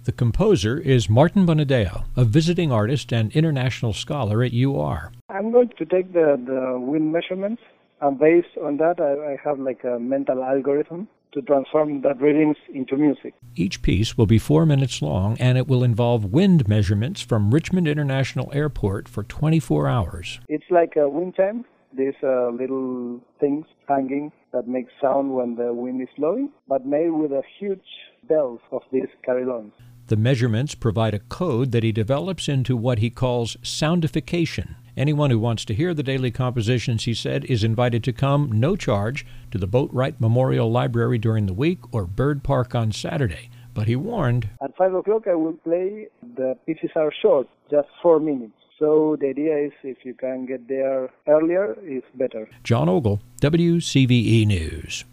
The composer is Martin Bonadeo, a visiting artist and international scholar at UR. I'm going to take the wind measurements, and based on that, I have like a mental algorithm to transform that readings into music. Each piece will be 4 minutes long, and it will involve wind measurements from Richmond International Airport for 24 hours. It's like a wind chime, these little things hanging that make sound when the wind is blowing, but made with a huge bells of these carillons. The measurements provide a code that he develops into what he calls soundification. Anyone who wants to hear the daily compositions, he said, is invited to come, no charge, to the Boatwright Memorial Library during the week or Bird Park on Saturday. But he warned, at 5 o'clock I will play. The pieces are short, just 4 minutes. So the idea is if you can get there earlier, it's better. John Ogle, WCVE News.